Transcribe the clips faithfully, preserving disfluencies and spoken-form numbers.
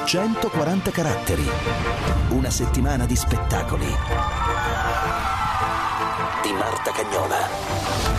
centoquaranta caratteri. Una settimana di spettacoli. Di Marta Cagnola.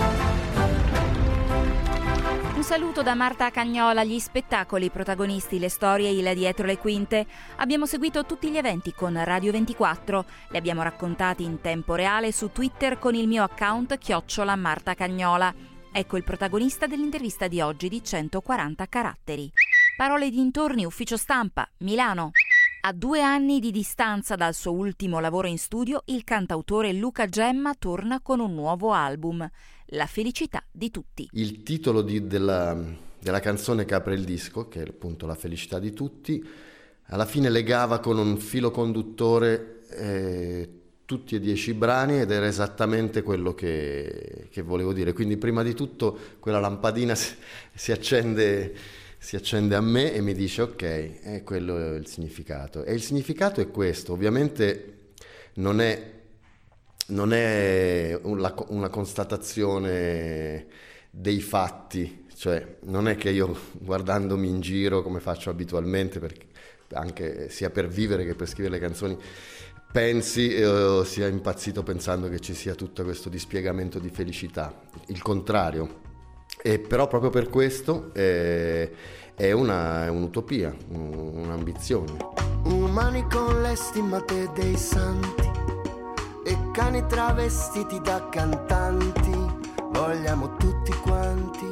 Un saluto da Marta Cagnola. Gli spettacoli, i protagonisti, le storie, il dietro le quinte. Abbiamo seguito tutti gli eventi con Radio ventiquattro. Li abbiamo raccontati in tempo reale su Twitter con il mio account chiocciola Marta Cagnola. Ecco il protagonista dell'intervista di oggi di centoquaranta caratteri. Parole dintorni, ufficio stampa, Milano. A due anni di distanza dal suo ultimo lavoro in studio, il cantautore Luca Gemma torna con un nuovo album, La felicità di tutti. Il titolo di, della, della canzone che apre il disco, che è appunto La felicità di tutti, alla fine legava con un filo conduttore eh, tutti e dieci i brani ed era esattamente quello che, che volevo dire. Quindi prima di tutto quella lampadina si, si accende... si accende a me e mi dice ok, è quello il significato. E il significato è questo, ovviamente non è, non è una, una constatazione dei fatti, cioè non è che io guardandomi in giro come faccio abitualmente, perché anche sia per vivere che per scrivere le canzoni, pensi o eh, sia impazzito pensando che ci sia tutto questo dispiegamento di felicità, il contrario. E però proprio per questo è, è, una, è un'utopia, un'ambizione. Umani con le stimmate dei santi e cani travestiti da cantanti, vogliamo tutti quanti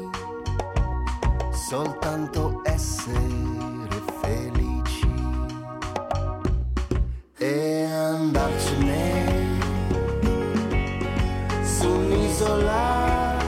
soltanto essere felici e andarcene su un'isola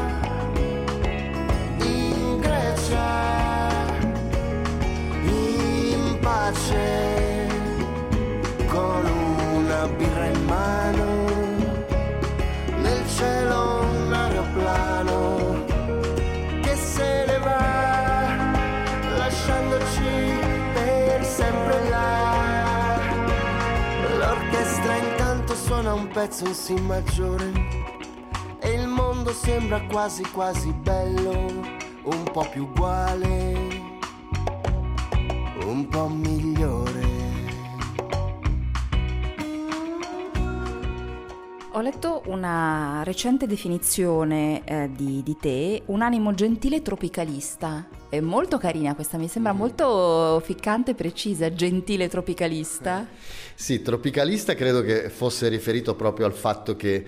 in pace con una birra in mano, nel cielo un aeroplano che se ne va lasciandoci per sempre là. L'orchestra intanto suona un pezzo in si maggiore e il mondo sembra quasi quasi bello, un po' più uguale, un po' migliore. Ho letto una recente definizione eh, di, di te, un animo gentile e tropicalista. È molto carina questa, mi sembra molto ficcante e precisa, gentile tropicalista. Sì, tropicalista credo che fosse riferito proprio al fatto che,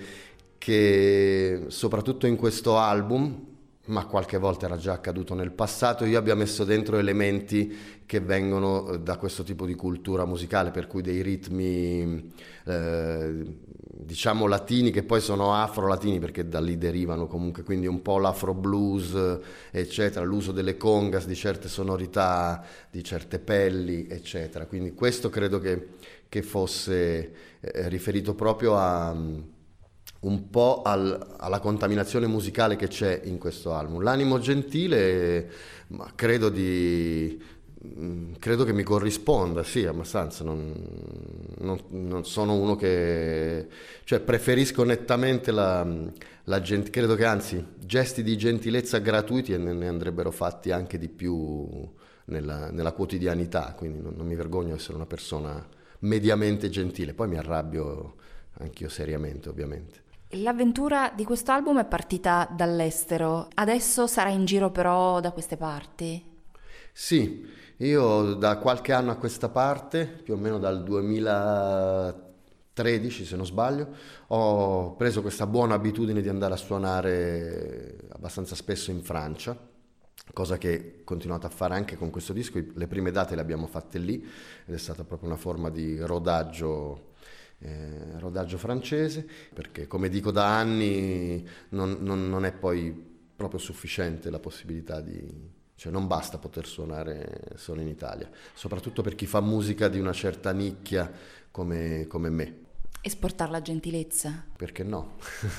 che soprattutto in questo album, ma qualche volta era già accaduto nel passato, io abbia messo dentro elementi che vengono da questo tipo di cultura musicale, per cui dei ritmi eh, diciamo latini, che poi sono afro-latini perché da lì derivano comunque, quindi un po' l'afro-blues eccetera, l'uso delle congas, di certe sonorità, di certe pelli eccetera, quindi questo credo che, che fosse eh, riferito proprio a un po' al, alla contaminazione musicale che c'è in questo album. L'animo gentile, ma credo di credo che mi corrisponda, sì, abbastanza. Non, non, non sono uno che, cioè, preferisco nettamente la, la gent- credo che anzi gesti di gentilezza gratuiti e ne, ne andrebbero fatti anche di più nella, nella quotidianità, quindi non, non mi vergogno di essere una persona mediamente gentile, poi mi arrabbio anch'io seriamente, ovviamente. L'avventura di questo album è partita dall'estero, adesso sarà in giro però da queste parti? Sì, io da qualche anno a questa parte, più o meno dal duemilatredici se non sbaglio, ho preso questa buona abitudine di andare a suonare abbastanza spesso in Francia, cosa che ho continuato a fare anche con questo disco. Le prime date le abbiamo fatte lì ed è stata proprio una forma di rodaggio Eh, rodaggio francese, perché come dico da anni non, non, non è poi proprio sufficiente la possibilità di, cioè non basta poter suonare solo in Italia, soprattutto per chi fa musica di una certa nicchia come, come me. Esportare la gentilezza? Perché no?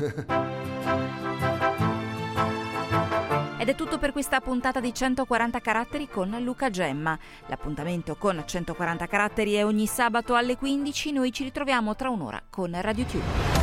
Ed è tutto per questa puntata di centoquaranta caratteri con Luca Gemma. L'appuntamento con centoquaranta caratteri è ogni sabato alle quindici, noi ci ritroviamo tra un'ora con RadioTube.